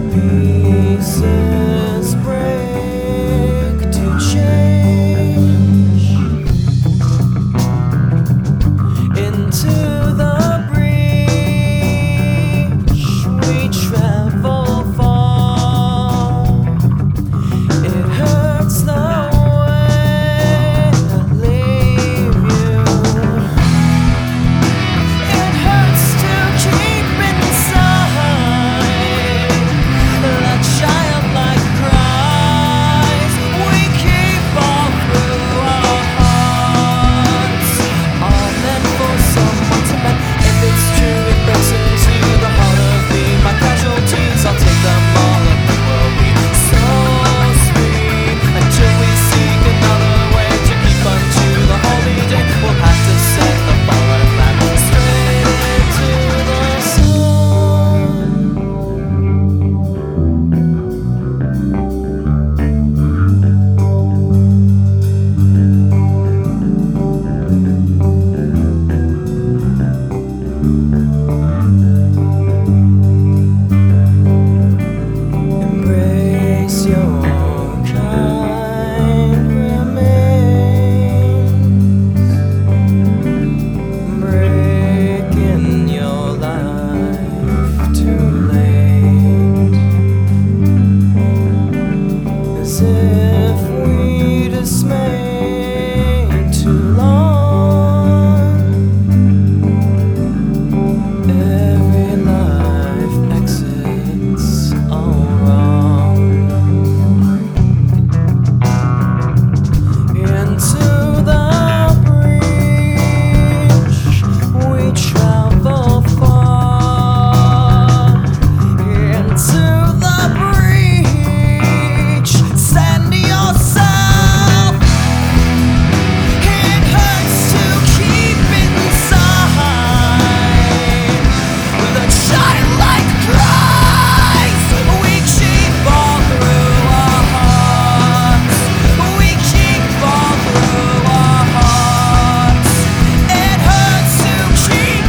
Pieces break to change into the breach. We travel far. It hurts the way I leave you. It hurts to keep inside the childlike cries we keep all through our hearts. All meant for someone to mend. If it's true, it breaks into the heart of me. My casualties, I'll take them all, and we will be so sweet until we seek another way to keep unto the holy day. We'll have to set the fallen man straight into the sun. Embrace your kind remains. Breaking your life too late. As if we dismayed too long. Every life exits all wrong. Into the breach we travel far. Into the breach, send yourself. It hurts to keep inside the childlike cries we keep all through our hearts. We keep all through our hearts. It hurts to keep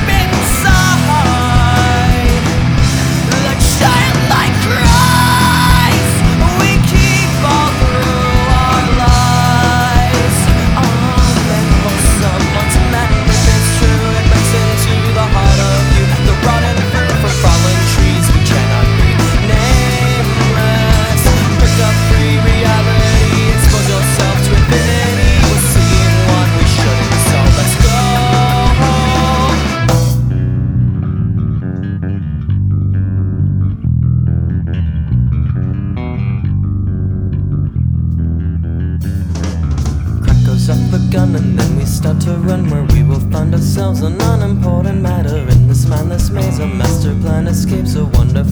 inside the childlike cries we keep all through our lives. All meant for someone to mend. If it's true, it breaks into the heart of you. The rotten fruit from fallen trees we cannot be nameless. Pick up free reality, expose yourself to infinity. We're seeing what we shouldn't, so let's go. Crack goes up the gun and then we start to run, where we will find ourselves an unimportant matter in this mindless maze. A master plan escapes a wonderful